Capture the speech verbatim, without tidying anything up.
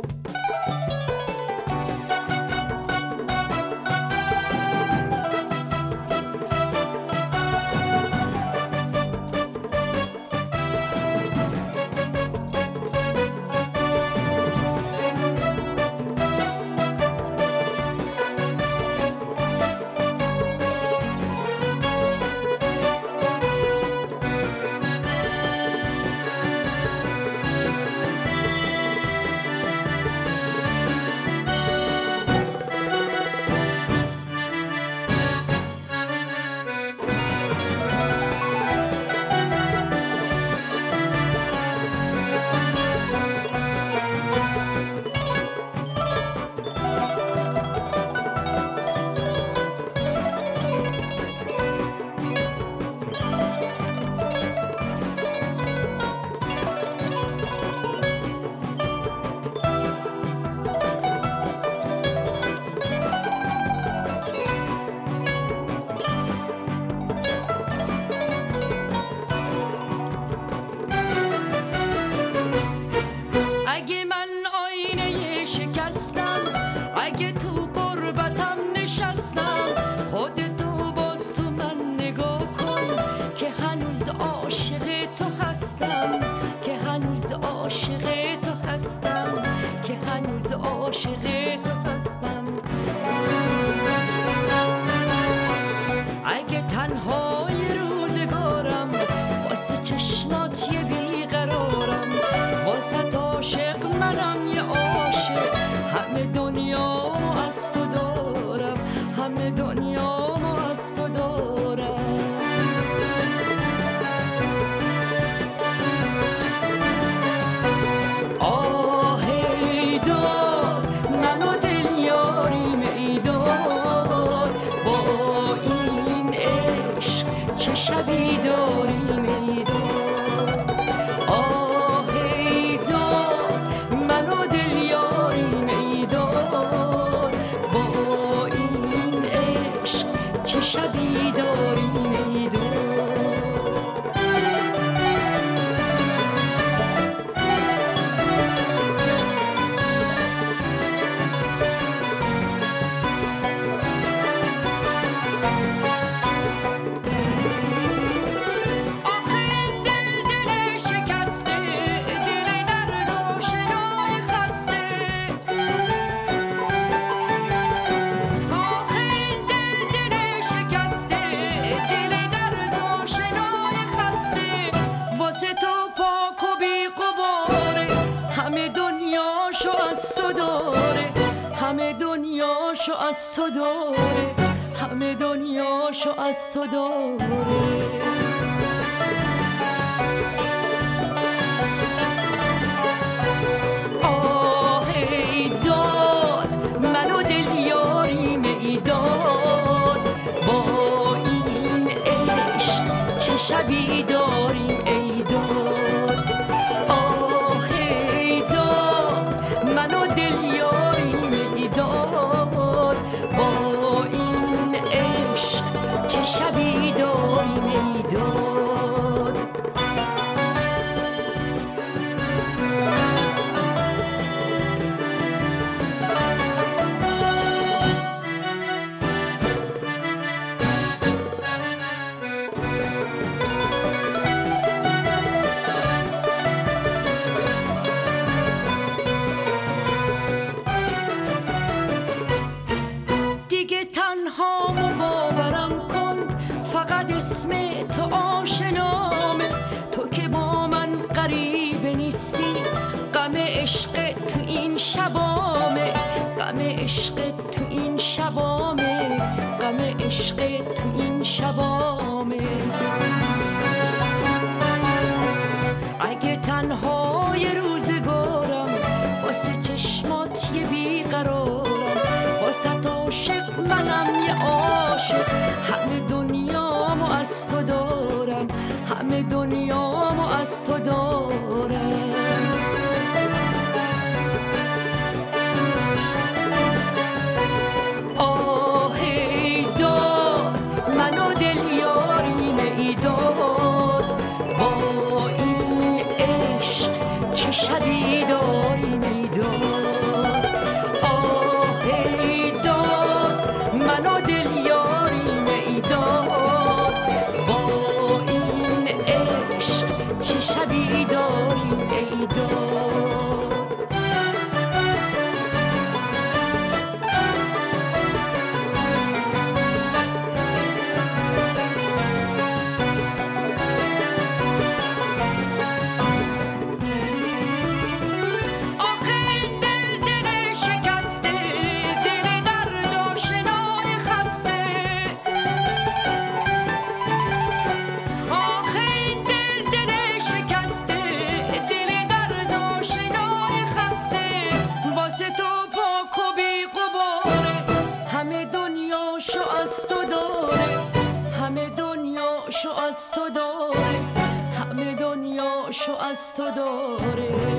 دنیاشو از تو داره، همه دنیاشو از تو داره. آه ای داد منو دل یاریم ای داد، با این عشق چه شبی داریم ای داد. آه ای داد منو دل یاریم ای داد، با این عشق چه شبی داریم ای داد. دیگه تنهامو باورم کن، فقط اسم تو آشنامه. تو که با من غریبه نیستی، غم عشق تو این شبامه، غم عشق تو این شبامه، غم عشق تو این شبامه. اگه تنهای روزگارم واسه چشمات یه بیقرارم، واسه تو عاشق منم یه عاشق، همه دنیامو از تو دارم، همه دنیامو از تو دارم. آه ای داد منو دل یاریم ای داد، با این عشق چه شبی داریم ای داد. از تو داره.